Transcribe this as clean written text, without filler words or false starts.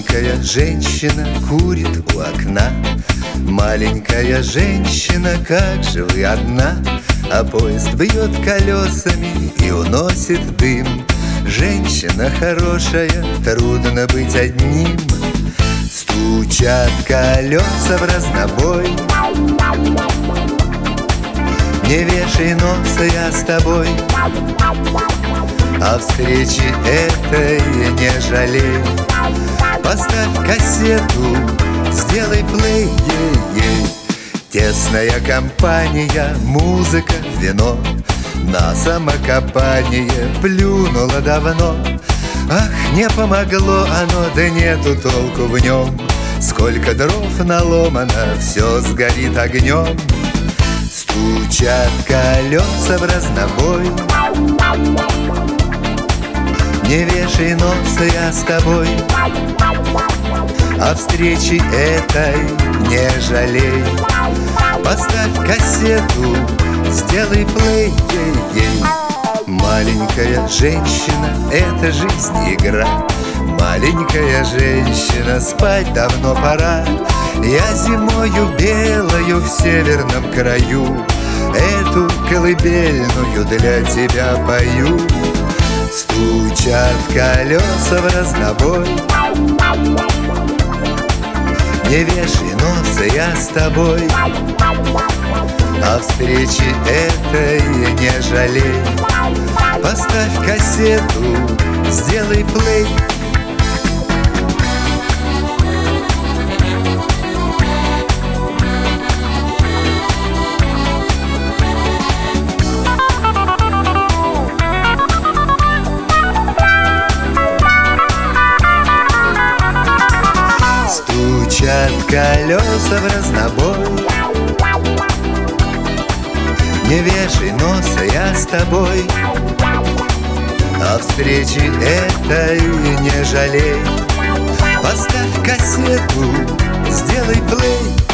Маленькая женщина курит у окна. Маленькая женщина, как же вы одна? А поезд бьет колесами и уносит дым. Женщина хорошая, трудно быть одним. Стучат колеса в разнобой. Не вешай носа, я с тобой. О встрече этой не жалей. Поставь кассету, сделай плей, Тесная компания, музыка, вино. На самокопание плюнуло давно. Ах, не помогло оно, да нету толку в нем. Сколько дров наломано, все сгорит огнем. Стучат колеса в разнобой. Не вешай носа, я с тобой. О встрече этой не жалей. Поставь кассету, сделай плей, Маленькая женщина, это жизнь, игра. Маленькая женщина, спать давно пора. Я зимою белою в северном краю эту колыбельную для тебя пою. Стучат колеса в разнобой. Не вешай носа, я с тобой. О встрече этой не жалей. Поставь кассету, сделай плей. Стучат колеса в разнобой. Не вешай носа, я с тобой. О встрече этой не жалей. Поставь кассету, сделай плей.